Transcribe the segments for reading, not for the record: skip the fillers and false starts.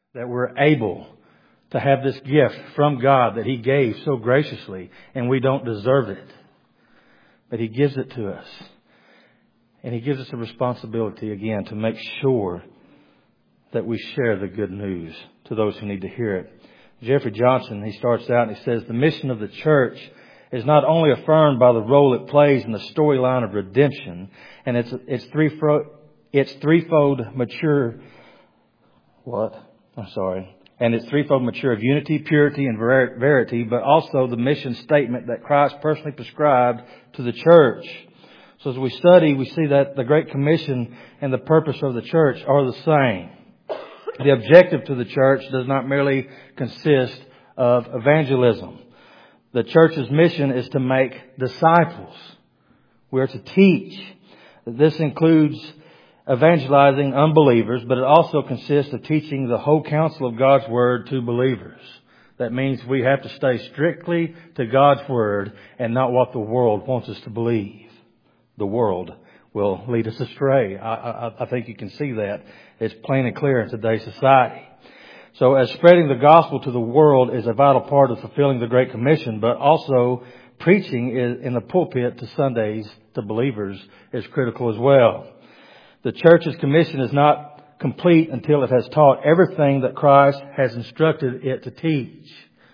that we're able to have this gift from God that He gave so graciously, and we don't deserve it. But He gives it to us. And He gives us a responsibility again to make sure that we share the good news to those who need to hear it. Jeffrey Johnson, he starts out and he says, the mission of the church is not only affirmed by the role it plays in the storyline of redemption, and its threefold mature of unity, purity, and verity, but also the mission statement that Christ personally prescribed to the church. So as we study, we see that the Great Commission and the purpose of the church are the same. The objective to the church does not merely consist of evangelism. The church's mission is to make disciples. We are to teach. This includes evangelizing unbelievers, but it also consists of teaching the whole counsel of God's Word to believers. That means we have to stay strictly to God's Word and not what the world wants us to believe. The world will lead us astray. I think you can see that. It's plain and clear in today's society. So as spreading the gospel to the world is a vital part of fulfilling the Great Commission, but also preaching in the pulpit to Sundays to believers is critical as well. The church's commission is not complete until it has taught everything that Christ has instructed it to teach.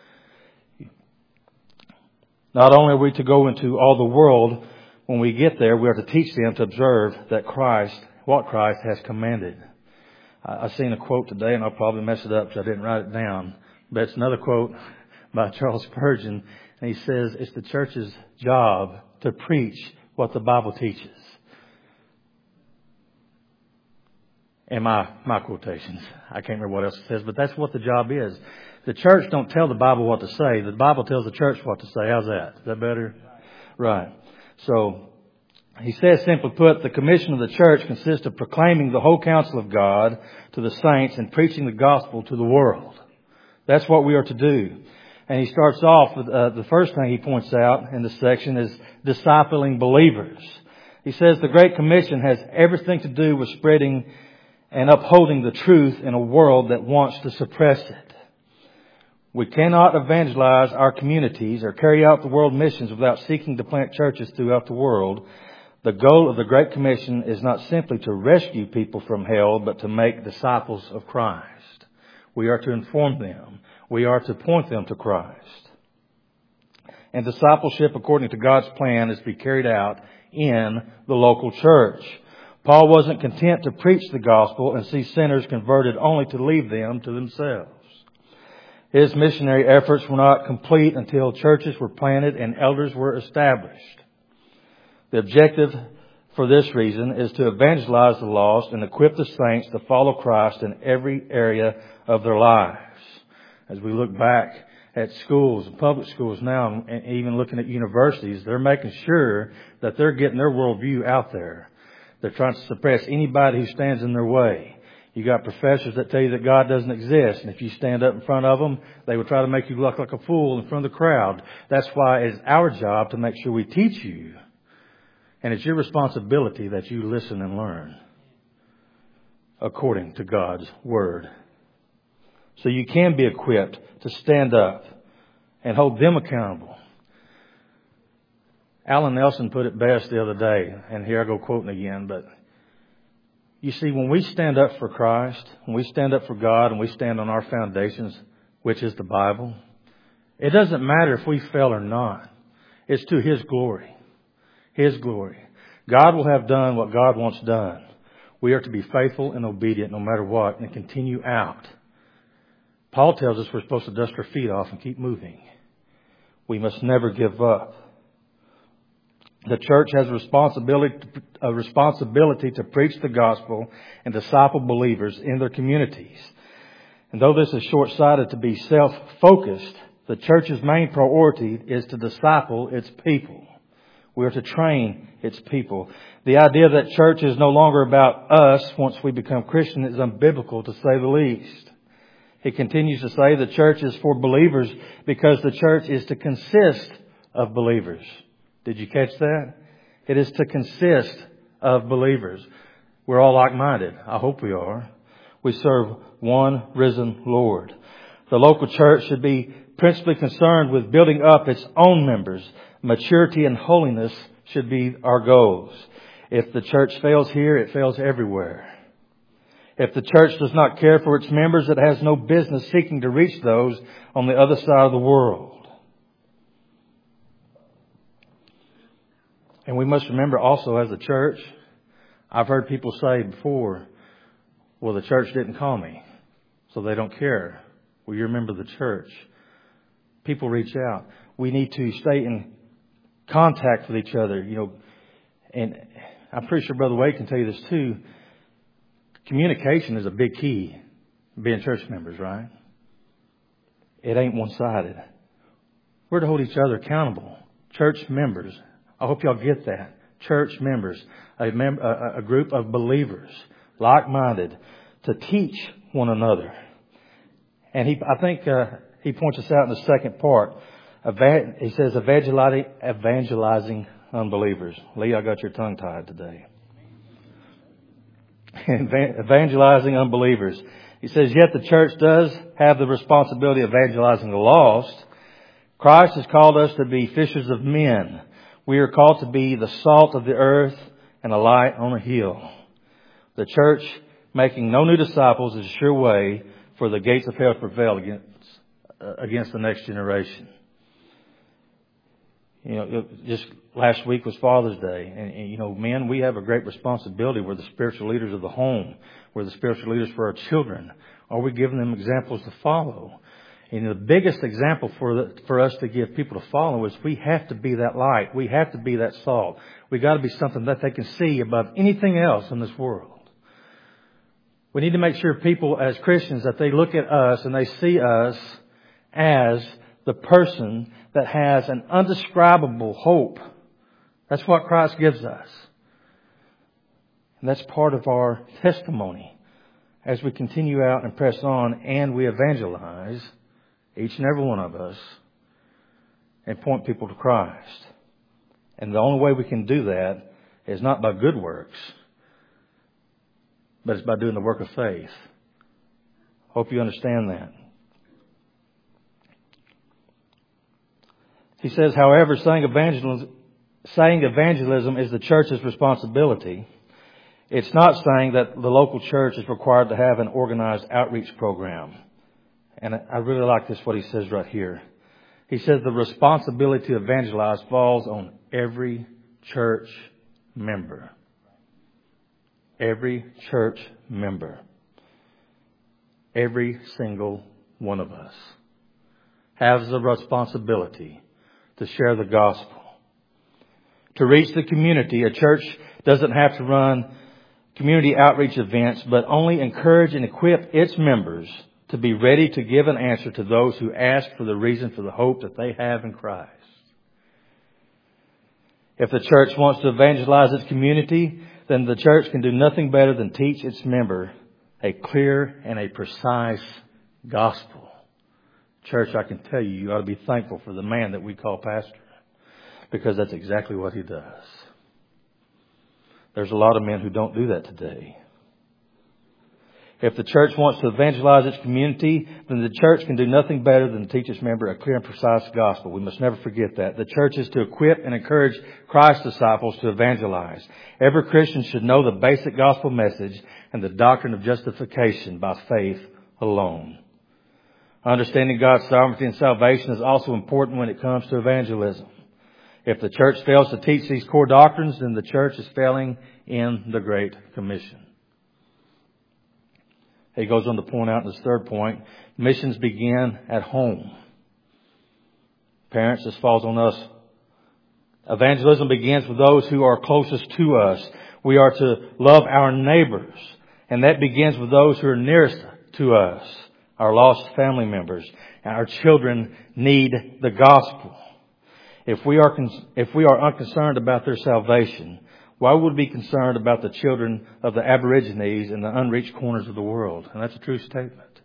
Not only are we to go into all the world, when we get there, we are to teach them to observe what Christ has commanded. I seen a quote today, and I'll probably mess it up because I didn't write it down. But it's another quote by Charles Spurgeon, and he says, it's the church's job to preach what the Bible teaches. And my quotations. I can't remember what else it says, but that's what the job is. The church don't tell the Bible what to say. The Bible tells the church what to say. How's that? Is that better? Right. So, he says, simply put, the commission of the church consists of proclaiming the whole counsel of God to the saints and preaching the gospel to the world. That's what we are to do. And he starts off with the first thing he points out in this section is discipling believers. He says the Great Commission has everything to do with spreading and upholding the truth in a world that wants to suppress it. We cannot evangelize our communities or carry out the world missions without seeking to plant churches throughout the world. The goal of the Great Commission is not simply to rescue people from hell, but to make disciples of Christ. We are to inform them. We are to point them to Christ. And discipleship, according to God's plan, is to be carried out in the local church. Paul wasn't content to preach the gospel and see sinners converted only to leave them to themselves. His missionary efforts were not complete until churches were planted and elders were established. The objective for this reason is to evangelize the lost and equip the saints to follow Christ in every area of their lives. As we look back at schools, public schools now, and even looking at universities, they're making sure that they're getting their worldview out there. They're trying to suppress anybody who stands in their way. You got professors that tell you that God doesn't exist, and if you stand up in front of them, they will try to make you look like a fool in front of the crowd. That's why it's our job to make sure we teach you. And it's your responsibility that you listen and learn according to God's Word. So you can be equipped to stand up and hold them accountable. Alan Nelson put it best the other day, and here I go quoting again, but you see, when we stand up for Christ, when we stand up for God and we stand on our foundations, which is the Bible, it doesn't matter if we fail or not. It's to His glory. His glory. God will have done what God wants done. We are to be faithful and obedient no matter what and continue out. Paul tells us we're supposed to dust our feet off and keep moving. We must never give up. The church has a responsibility to preach the gospel and disciple believers in their communities. And though this is short-sighted to be self-focused, the church's main priority is to disciple its people. We are to train its people. The idea that church is no longer about us once we become Christian is unbiblical, to say the least. He continues to say the church is for believers because the church is to consist of believers. Did you catch that? It is to consist of believers. We're all like-minded. I hope we are. We serve one risen Lord. The local church should be principally concerned with building up its own members. Maturity and holiness should be our goals. If the church fails here, it fails everywhere. If the church does not care for its members, it has no business seeking to reach those on the other side of the world. And we must remember also as a church, I've heard people say before, well, the church didn't call me, so they don't care. Well, you're a member of the church. People reach out. We need to stay in contact with each other, and I'm pretty sure Brother Wade can tell you this too. Communication is a big key being church members, right? It ain't one-sided. We're to hold each other accountable. Church members. I hope y'all get that. Church members. A group of believers, like-minded, to teach one another. And I think he points us out in the second part. He says evangelizing unbelievers. Lee, I got your tongue tied today. Evangelizing unbelievers. He says, yet the church does have the responsibility of evangelizing the lost. Christ has called us to be fishers of men. We are called to be the salt of the earth and a light on a hill. The church making no new disciples is a sure way for the gates of hell to prevail against the next generation. Just last week was Father's Day. And men, we have a great responsibility. We're the spiritual leaders of the home. We're the spiritual leaders for our children. Are we giving them examples to follow? And the biggest example for us to give people to follow is we have to be that light. We have to be that salt. We got to be something that they can see above anything else in this world. We need to make sure people as Christians that they look at us and they see us as the person that has an undescribable hope. That's what Christ gives us. And that's part of our testimony as we continue out and press on and we evangelize, each and every one of us, and point people to Christ. And the only way we can do that is not by good works, but it's by doing the work of faith. Hope you understand that. He says, however, saying evangelism is the church's responsibility. It's not saying that the local church is required to have an organized outreach program. And I really like this, what he says right here. He says the responsibility to evangelize falls on every church member. Every church member. Every single one of us has the responsibility to share the gospel. To reach the community, a church doesn't have to run community outreach events, but only encourage and equip its members to be ready to give an answer to those who ask for the reason for the hope that they have in Christ. If the church wants to evangelize its community, then the church can do nothing better than teach its member a clear and a precise gospel. Church, I can tell you, you ought to be thankful for the man that we call pastor, because that's exactly what he does. There's a lot of men who don't do that today. If the church wants to evangelize its community, then the church can do nothing better than teach its member a clear and precise gospel. We must never forget that. The church is to equip and encourage Christ's disciples to evangelize. Every Christian should know the basic gospel message and the doctrine of justification by faith alone. Understanding God's sovereignty and salvation is also important when it comes to evangelism. If the church fails to teach these core doctrines, then the church is failing in the Great Commission. He goes on to point out in his third point, missions begin at home. Parents, this falls on us. Evangelism begins with those who are closest to us. We are to love our neighbors, and that begins with those who are nearest to us. Our lost family members and our children need the gospel. If we are unconcerned about their salvation, why would we be concerned about the children of the Aborigines in the unreached corners of the world? And that's a true statement.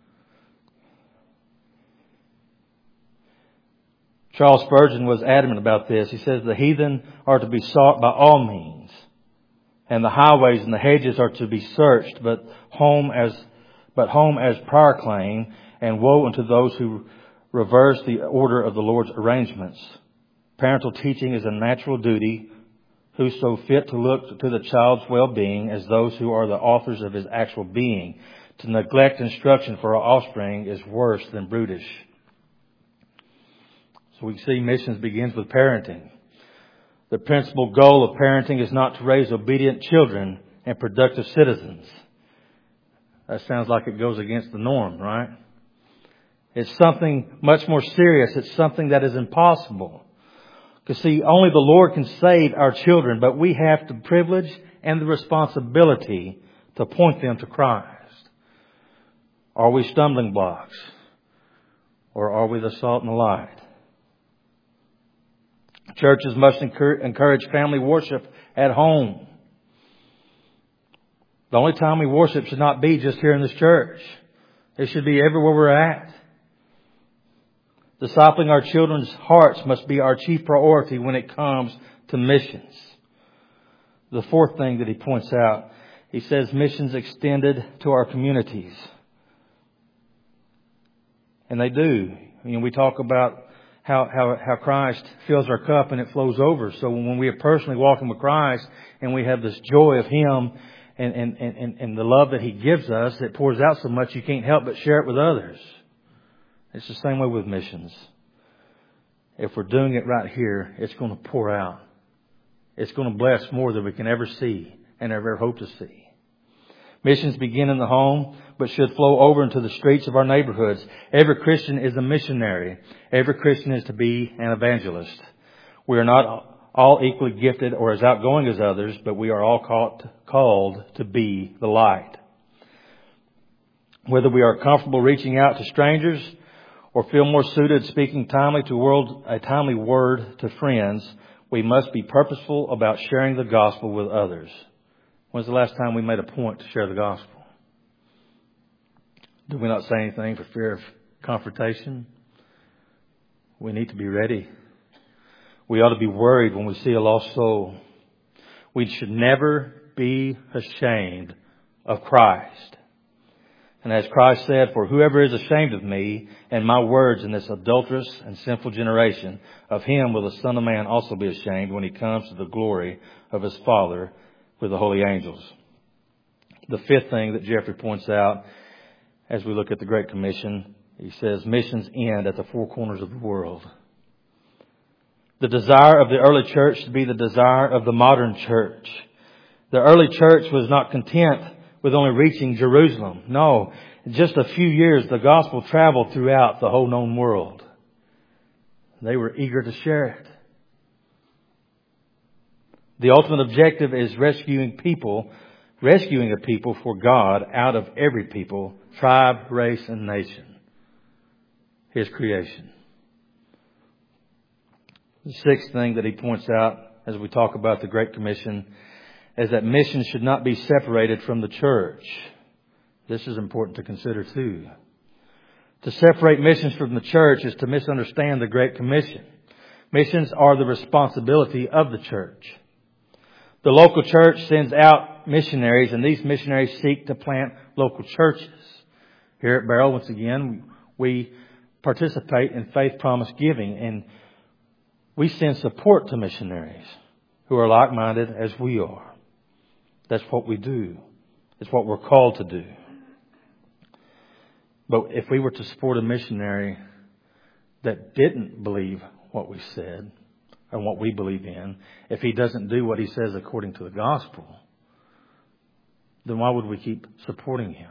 Charles Spurgeon was adamant about this. He says the heathen are to be sought by all means, and the highways and the hedges are to be searched, but home as but home as prior claim, and woe unto those who reverse the order of the Lord's arrangements. Parental teaching is a natural duty. Who so fit to look to the child's well-being as those who are the authors of his actual being? To neglect instruction for our offspring is worse than brutish. So we see missions begins with parenting. The principal goal of parenting is not to raise obedient children and productive citizens. That sounds like it goes against the norm, right? It's something much more serious. It's something that is impossible. Because see, only the Lord can save our children, but we have the privilege and the responsibility to point them to Christ. Are we stumbling blocks? Or are we the salt and the light? Churches must encourage family worship at home. The only time we worship should not be just here in this church. It should be everywhere we're at. Discipling our children's hearts must be our chief priority when it comes to missions. The fourth thing that he points out, he says missions extended to our communities. And they do. We talk about how Christ fills our cup and it flows over. So when we are personally walking with Christ and we have this joy of Him and the love that He gives us, it pours out so much you can't help but share it with others. It's the same way with missions. If we're doing it right here, it's going to pour out. It's going to bless more than we can ever see and ever hope to see. Missions begin in the home, but should flow over into the streets of our neighborhoods. Every Christian is a missionary. Every Christian is to be an evangelist. We are not all equally gifted or as outgoing as others, but we are all called to be the light. Whether we are comfortable reaching out to strangers or feel more suited speaking a timely word to friends, we must be purposeful about sharing the gospel with others. When's the last time we made a point to share the gospel? Do we not say anything for fear of confrontation? We need to be ready. We ought to be worried when we see a lost soul. We should never be ashamed of Christ. And as Christ said, for whoever is ashamed of me and my words in this adulterous and sinful generation, of him will the Son of Man also be ashamed when he comes to the glory of his Father with the holy angels. The fifth thing that Jeffrey points out as we look at the Great Commission, he says missions end at the four corners of the world. The desire of the early church to be the desire of the modern church. The early church was not content with only reaching Jerusalem. No, in just a few years, the gospel traveled throughout the whole known world. They were eager to share it. The ultimate objective is rescuing a people for God out of every people, tribe, race, and nation. His creation. The sixth thing that he points out as we talk about the Great Commission is that missions should not be separated from the church. This is important to consider too. To separate missions from the church is to misunderstand the Great Commission. Missions are the responsibility of the church. The local church sends out missionaries, and these missionaries seek to plant local churches. Here at Beryl, once again, we participate in faith promise giving, and we send support to missionaries who are like-minded as we are. That's what we do. It's what we're called to do. But if we were to support a missionary that didn't believe what we said and what we believe in, if he doesn't do what he says according to the gospel, then why would we keep supporting him?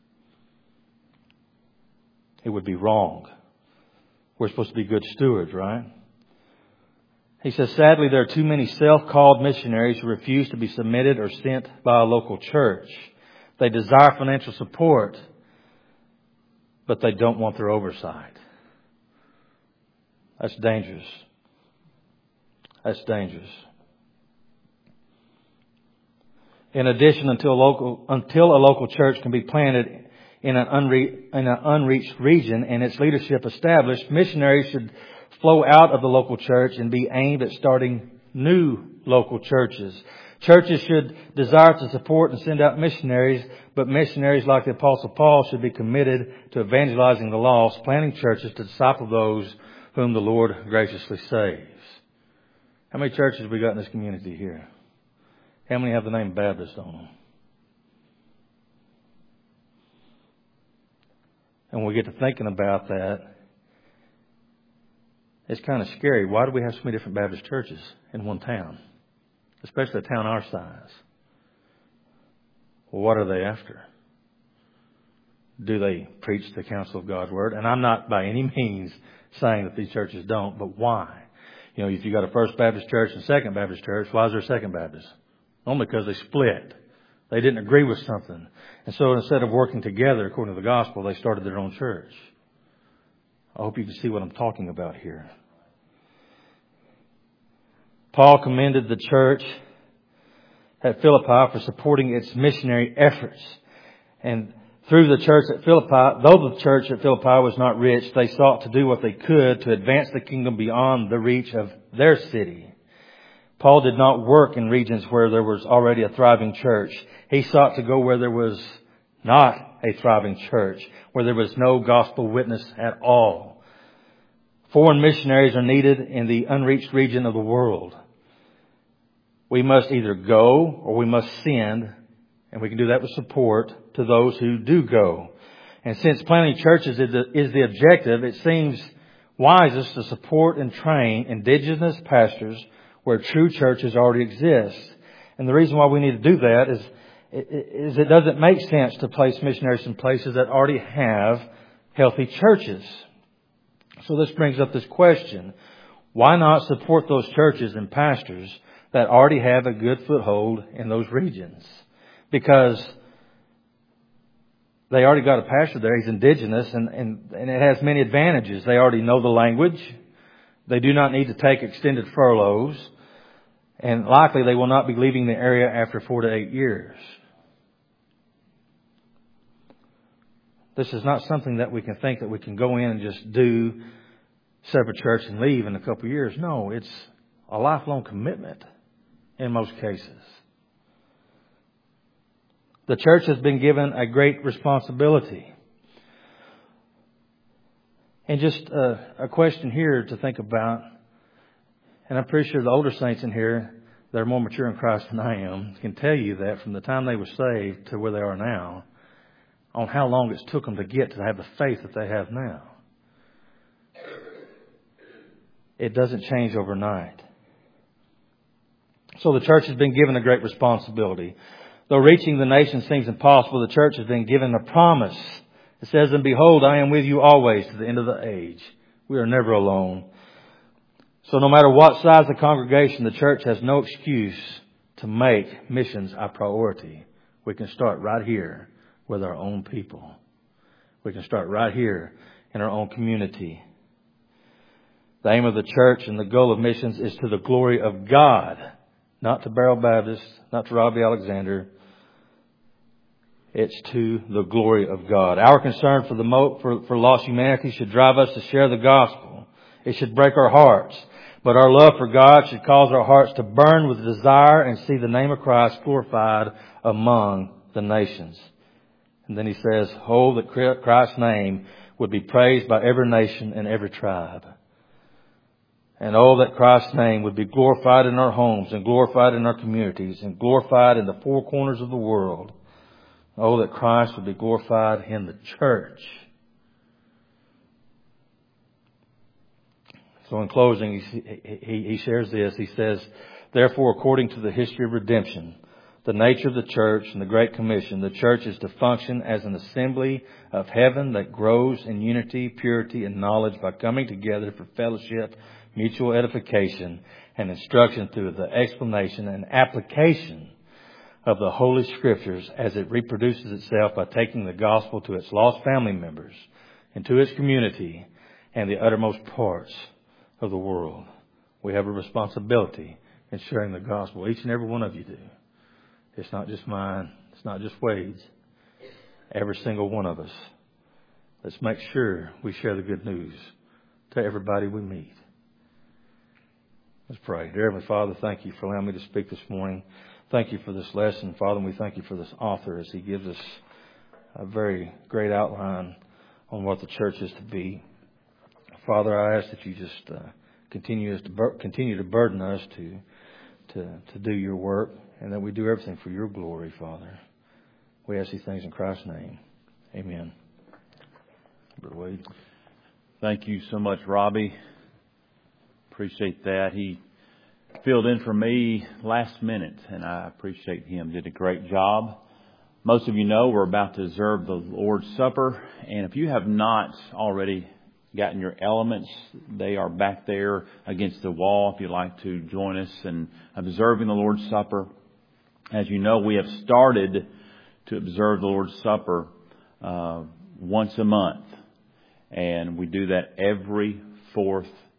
It would be wrong. We're supposed to be good stewards, right? He says, sadly, there are too many self-called missionaries who refuse to be submitted or sent by a local church. They desire financial support, but they don't want their oversight. That's dangerous. That's dangerous. In addition, until a local church can be planted in an unreached region and its leadership established, missionaries should flow out of the local church and be aimed at starting new local churches. Churches should desire to support and send out missionaries, but missionaries like the Apostle Paul should be committed to evangelizing the lost, planting churches to disciple those whom the Lord graciously saves. How many churches have we got in this community here? How many have the name Baptist on them? And when we get to thinking about that, it's kind of scary. Why do we have so many different Baptist churches in one town? Especially a town our size. Well, what are they after? Do they preach the counsel of God's Word? And I'm not by any means saying that these churches don't, but why? You know, if you got a First Baptist Church and Second Baptist Church, why is there a Second Baptist? Only because they split. They didn't agree with something. And so instead of working together according to the gospel, they started their own church. I hope you can see what I'm talking about here. Paul commended the church at Philippi for supporting its missionary efforts. And through the church at Philippi, though the church at Philippi was not rich, they sought to do what they could to advance the kingdom beyond the reach of their city. Paul did not work in regions where there was already a thriving church. He sought to go where there was not a thriving church, where there was no gospel witness at all. Foreign missionaries are needed in the unreached region of the world. We must either go or we must send, and we can do that with support to those who do go. And since planting churches is the objective, it seems wisest to support and train indigenous pastors where true churches already exist. And the reason why we need to do that is it doesn't make sense to place missionaries in places that already have healthy churches. So this brings up this question. Why not support those churches and pastors that already have a good foothold in those regions? Because they already got a pastor there. He's indigenous and it has many advantages. They already know the language. They do not need to take extended furloughs. And likely they will not be leaving the area after 4 to 8 years. This is not something that we can think that we can go in and just do, set up a church and leave in a couple of years. No, it's a lifelong commitment in most cases. The church has been given a great responsibility. And just a question here to think about, and I'm pretty sure the older saints in here that are more mature in Christ than I am can tell you that from the time they were saved to where they are now, on how long it took them to get to have the faith that they have now. It doesn't change overnight. So the church has been given a great responsibility. Though reaching the nation seems impossible, the church has been given a promise. It says, "And behold, I am with you always to the end of the age." We are never alone. So no matter what size the congregation, the church has no excuse to make missions a priority. We can start right here with our own people. We can start right here in our own community. The aim of the church and the goal of missions is to the glory of God, not to Beryl Baptist, not to Robbie Alexander. It's to the glory of God. Our concern for lost humanity should drive us to share the gospel. It should break our hearts. But our love for God should cause our hearts to burn with desire and see the name of Christ glorified among the nations. And then he says, "Oh, that Christ's name would be praised by every nation and every tribe. And oh, that Christ's name would be glorified in our homes and glorified in our communities and glorified in the four corners of the world. Oh, that Christ would be glorified in the church." So in closing, he shares this. He says, "Therefore, according to the history of redemption, the nature of the church and the Great Commission, the church is to function as an assembly of heaven that grows in unity, purity, and knowledge by coming together for fellowship, mutual edification, and instruction through the explanation and application of the Holy Scriptures as it reproduces itself by taking the gospel to its lost family members and to its community and the uttermost parts of the world." We have a responsibility in sharing the gospel. Each and every one of you do. It's not just mine. It's not just Wade's. Every single one of us. Let's make sure we share the good news to everybody we meet. Let's pray. Dear Heavenly Father, thank you for allowing me to speak this morning. thank you for this lesson, Father, and we thank you for this author as he gives us a very great outline on what the church is to be. Father, I ask that you just continue to burden us to do your work, and that we do everything for your glory, Father. We ask these things in Christ's name. Amen. Brother Wade. Thank you so much, Robbie. Appreciate that. He filled in for me last minute, and I appreciate him. Did a great job. Most of you know we're about to observe the Lord's Supper, and if you have not already gotten your elements, they are back there against the wall if you'd like to join us in observing the Lord's Supper. As you know, we have started to observe the Lord's Supper once a month, and we do that every fourth